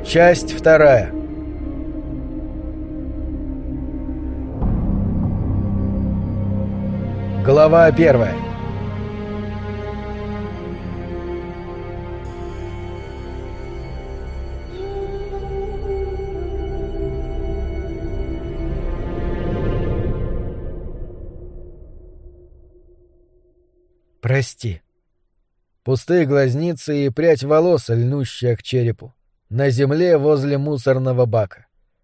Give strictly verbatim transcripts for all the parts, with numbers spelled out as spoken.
Часть вторая. Глава первая. Прости. Пустые глазницы и прядь волос, льнущая к черепу. На земле возле мусорного бака.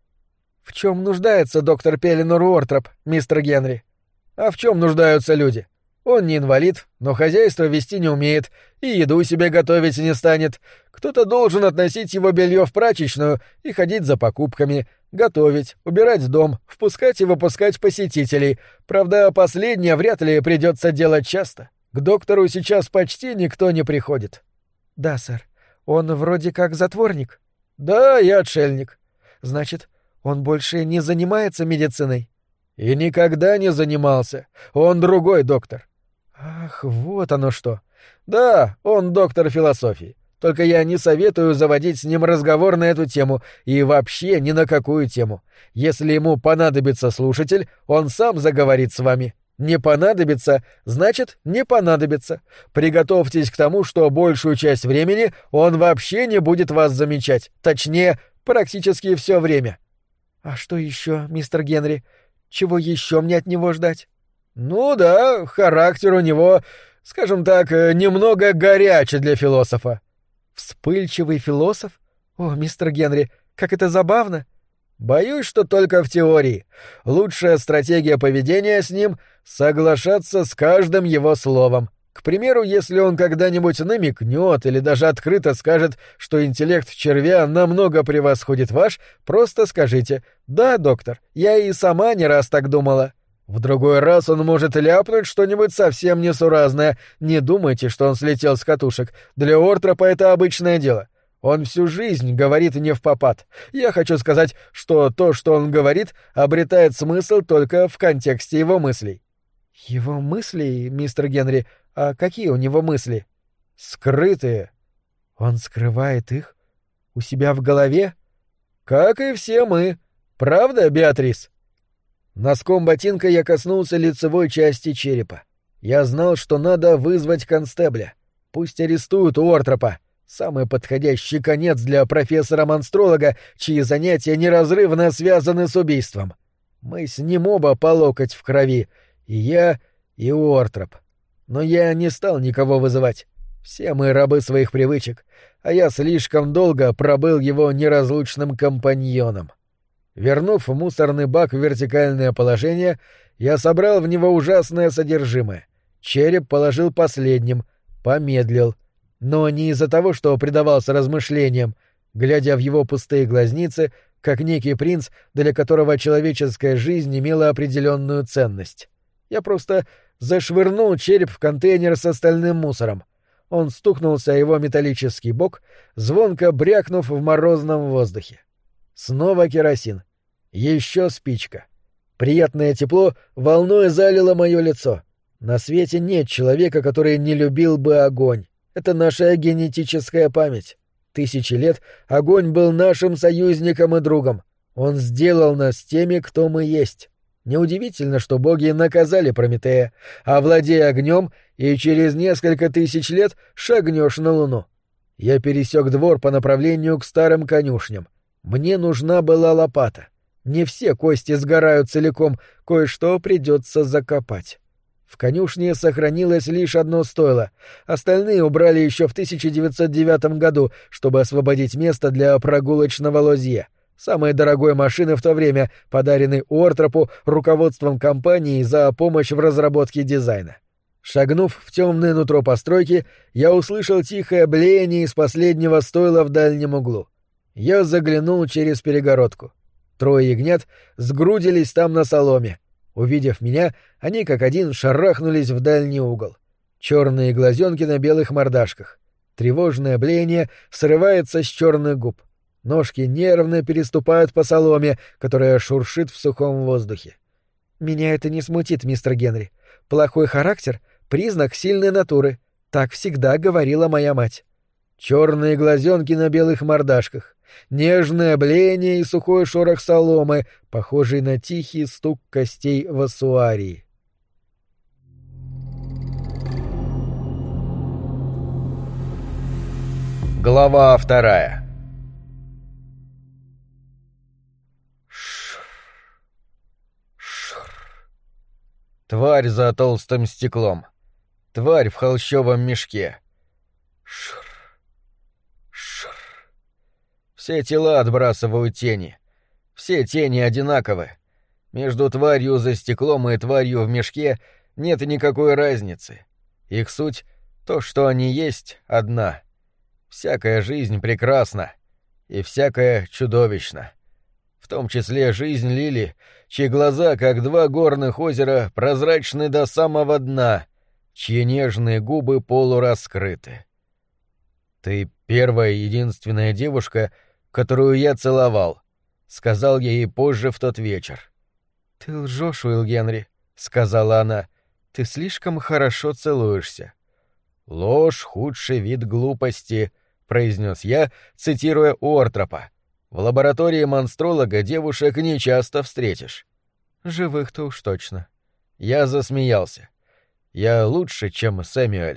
«В чем нуждается доктор Пеленор Уортроп, мистер Генри? А в чем нуждаются люди? Он не инвалид, но хозяйство вести не умеет и еду себе готовить не станет. Кто-то должен относить его белье в прачечную и ходить за покупками, готовить, убирать дом, впускать и выпускать посетителей. Правда, последнее вряд ли придется делать часто. К доктору сейчас почти никто не приходит». «Да, сэр. Он вроде как затворник». «Да, и отшельник». «Значит, он больше не занимается медициной?» «И никогда не занимался. Он другой доктор». «Ах, вот оно что». «Да, он доктор философии. Только я не советую заводить с ним разговор на эту тему и вообще ни на какую тему. Если ему понадобится слушатель, он сам заговорит с вами. Не понадобится, значит, не понадобится. Приготовьтесь к тому, что большую часть времени он вообще не будет вас замечать. Точнее, практически все время». «А что еще, мистер Генри? Чего еще мне от него ждать?» «Ну да, характер у него, скажем так, немного горячий для философа». «Вспыльчивый философ? О, мистер Генри, как это забавно!» «Боюсь, что только в теории. Лучшая стратегия поведения с ним — соглашаться с каждым его словом. К примеру, если он когда-нибудь намекнет или даже открыто скажет, что интеллект червя намного превосходит ваш, просто скажите: «Да, доктор, я и сама не раз так думала». В другой раз он может ляпнуть что-нибудь совсем несуразное. Не думайте, что он слетел с катушек. Для Уортропа это обычное дело. Он всю жизнь говорит не впопад. Я хочу сказать, что то, что он говорит, обретает смысл только в контексте его мыслей». «Его мысли, мистер Генри? А какие у него мысли?» «Скрытые». «Он скрывает их? У себя в голове?» «Как и все мы. Правда, Беатрис?» Носком ботинка я коснулся лицевой части черепа. Я знал, что надо вызвать констебля. Пусть арестуют Уортропа. Самый подходящий конец для профессора-монстролога, чьи занятия неразрывно связаны с убийством. Мы с ним оба по локоть в крови. И я, и Уортроп. Но я не стал никого вызывать. Все мы рабы своих привычек, а я слишком долго пробыл его неразлучным компаньоном. Вернув мусорный бак в вертикальное положение, я собрал в него ужасное содержимое. Череп положил последним, помедлил. Но не из-за того, что предавался размышлениям, глядя в его пустые глазницы, как некий принц, для которого человеческая жизнь имела определенную ценность. Я просто зашвырнул череп в контейнер с остальным мусором. Он стукнулся о его металлический бок, звонко брякнув в морозном воздухе. Снова керосин. Еще спичка. Приятное тепло волной залило мое лицо. На свете нет человека, который не любил бы огонь. Это наша генетическая память. Тысячи лет огонь был нашим союзником и другом. Он сделал нас теми, кто мы есть. Неудивительно, что боги наказали Прометея. Овладей огнем, и через несколько тысяч лет шагнешь на луну. Я пересек двор по направлению к старым конюшням. Мне нужна была лопата. Не все кости сгорают целиком, кое-что придется закопать. В конюшне сохранилось лишь одно стойло. Остальные убрали еще в тысяча девятьсот девятом году, чтобы освободить место для прогулочного лозье, самой дорогой машины в то время, подаренной Уортропу руководством компании за помощь в разработке дизайна. Шагнув в темное нутро постройки, я услышал тихое блеяние из последнего стойла в дальнем углу. Я заглянул через перегородку. Трое ягнят сгрудились там на соломе. Увидев меня, они как один шарахнулись в дальний угол. Черные глазенки на белых мордашках. Тревожное блеяние срывается с черных губ. Ножки нервно переступают по соломе, которая шуршит в сухом воздухе. «Меня это не смутит, мистер Генри. Плохой характер — признак сильной натуры. Так всегда говорила моя мать». Черные глазенки на белых мордашках. Нежное блеяние и сухой шорох соломы, похожий на тихий стук костей в ассуарии. Глава вторая. Шр. Шр. Тварь за толстым стеклом. Тварь в холщовом мешке. Шр. Шр. Все тела отбрасывают тени. Все тени одинаковы. Между тварью за стеклом и тварью в мешке нет никакой разницы. Их суть — то, что они есть, одна. Всякая жизнь прекрасна, и всякая чудовищна. В том числе жизнь Лили, чьи глаза, как два горных озера, прозрачны до самого дна, чьи нежные губы полураскрыты. «Ты первая и единственная девушка, которую я целовал», — сказал я ей позже в тот вечер. «Ты лжешь, Уилл Генри», — сказала она. «Ты слишком хорошо целуешься». «Ложь — худший вид глупости», — произнес я, цитируя Уортропа. «В лаборатории монстролога девушек нечасто встретишь». «Живых-то уж точно». Я засмеялся. «Я лучше, чем Сэмюэль».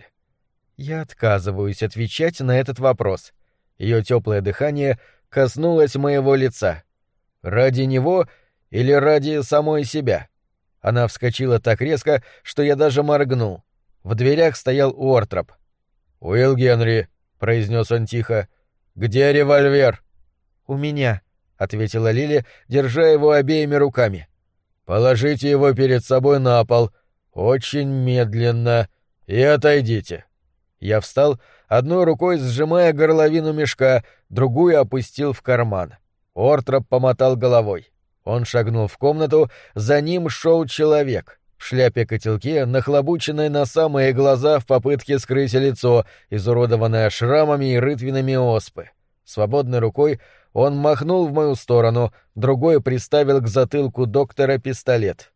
«Я отказываюсь отвечать на этот вопрос». Ее теплое дыхание коснулось моего лица. «Ради него или ради самой себя?» Она вскочила так резко, что я даже моргнул. В дверях стоял Уортроп. «Уилл Генри», — произнес он тихо, — «где револьвер?» «У меня», — ответила Лили, держа его обеими руками. «Положите его перед собой на пол, очень медленно, и отойдите». Я встал, одной рукой сжимая горловину мешка, другую опустил в карман. Уортроп помотал головой. Он шагнул в комнату, за ним шел человек. В шляпе-котелке, нахлобученной на самые глаза в попытке скрыть лицо, изуродованное шрамами и рытвинами оспы. Свободной рукой он махнул в мою сторону, другой приставил к затылку доктора пистолет.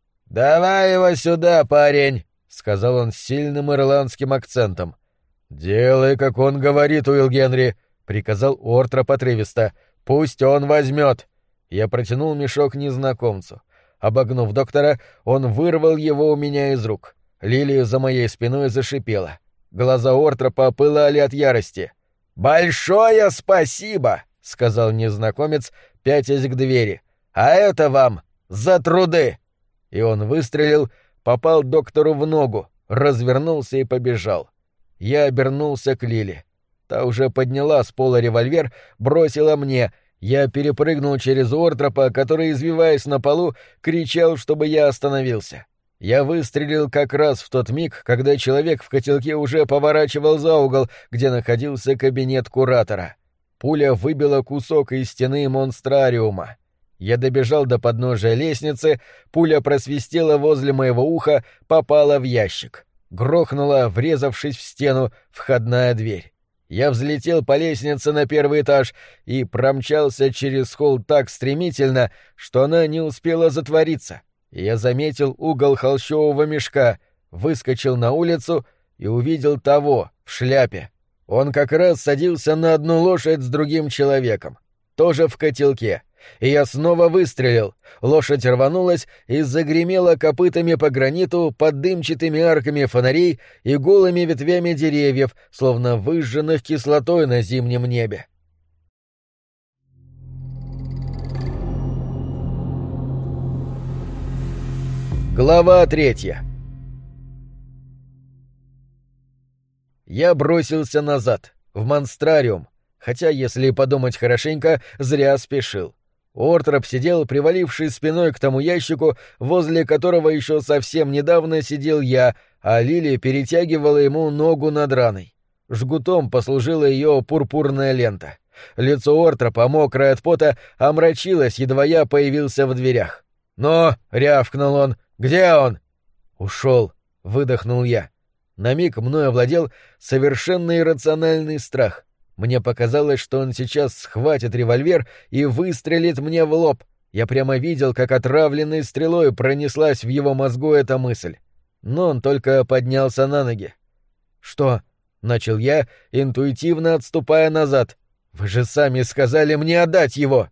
«Давай его сюда, парень!» — сказал он с сильным ирландским акцентом. «Делай, как он говорит, Уилл Генри!» — приказал Уортроп отрывисто. «Пусть он возьмет!» Я протянул мешок незнакомцу. Обогнув доктора, он вырвал его у меня из рук. Лили за моей спиной зашипела. Глаза Уортропа пылали от ярости. «Большое спасибо!» — сказал незнакомец, пятясь к двери. «А это вам за труды!» И он выстрелил, попал доктору в ногу, развернулся и побежал. Я обернулся к Лили. Та уже подняла с пола револьвер, бросила мне. Я перепрыгнул через Уортропа, который, извиваясь на полу, кричал, чтобы я остановился. Я выстрелил как раз в тот миг, когда человек в котелке уже поворачивал за угол, где находился кабинет куратора. Пуля выбила кусок из стены монстрариума. Я добежал до подножия лестницы, пуля просвистела возле моего уха, попала в ящик. Грохнула, врезавшись в стену, входная дверь. Я взлетел по лестнице на первый этаж и промчался через холл так стремительно, что она не успела затвориться. Я заметил угол холщового мешка, выскочил на улицу и увидел того, в шляпе. Он как раз садился на одну лошадь с другим человеком, тоже в котелке. И я снова выстрелил. Лошадь рванулась и загремела копытами по граниту под дымчатыми арками фонарей и голыми ветвями деревьев, словно выжженных кислотой на зимнем небе. Глава третья. Я бросился назад, в монстрариум, хотя, если подумать хорошенько, зря спешил. Уортроп сидел, привалившись спиной к тому ящику, возле которого еще совсем недавно сидел я, а Лили перетягивала ему ногу над раной. Жгутом послужила ее пурпурная лента. Лицо Уортропа, мокрое от пота, омрачилось, едва я появился в дверях. «Ну!» — рявкнул он. «Где он?» «Ушел», — выдохнул я. На миг мною овладел совершенно иррациональный страх. Мне показалось, что он сейчас схватит револьвер и выстрелит мне в лоб. Я прямо видел, как отравленной стрелой пронеслась в его мозгу эта мысль. Но он только поднялся на ноги. «Что?» — начал я, интуитивно отступая назад. Вы же сами сказали мне отдать его!»